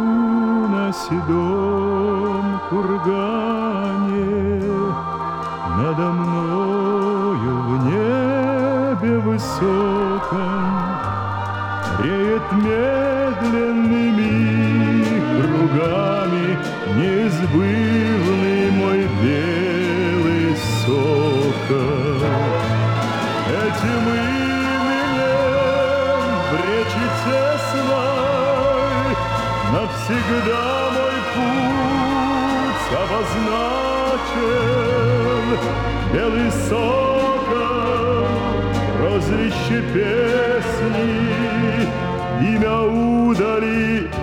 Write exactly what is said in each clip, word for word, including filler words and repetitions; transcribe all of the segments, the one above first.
на седом кургане, надо мною в небе высоком реет медленными кругами неизбывный мой белый сокол. Этим именем в речи тесной навсегда мой путь обозначен. Белый сокол, прозвище песни, имя удали и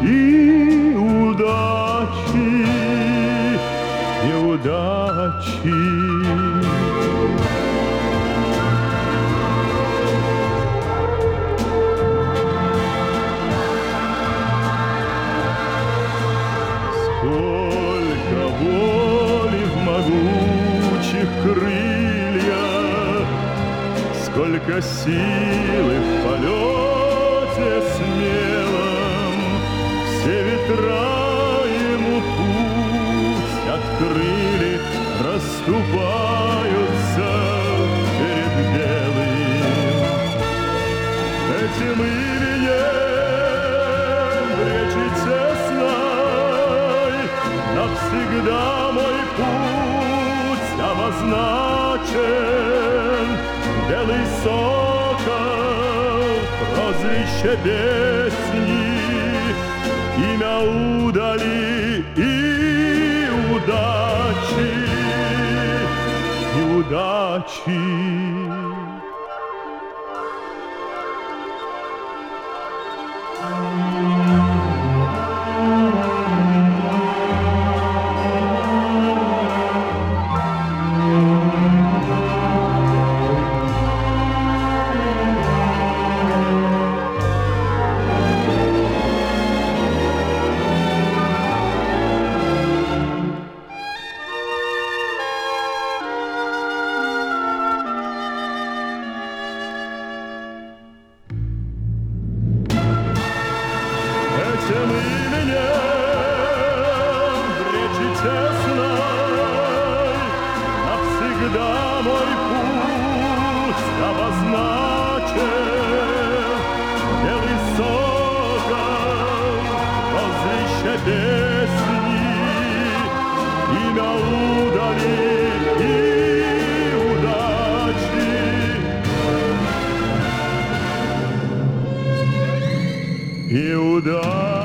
удачи, и удачи. Сколько воли в могучих крыльях, сколько силы в полете смелом, все ветра ему путь открыли, расступаются перед белым. Этим именем в речи тесной навсегда мой путь обозначен. Белый сокол, прозвище песни, имя удали и удачи, и удачи. Этим именем в речи тесной навсегда мой путь обозначен. Белый сокол, прозвище песни, имя удали и удачи, и удачи.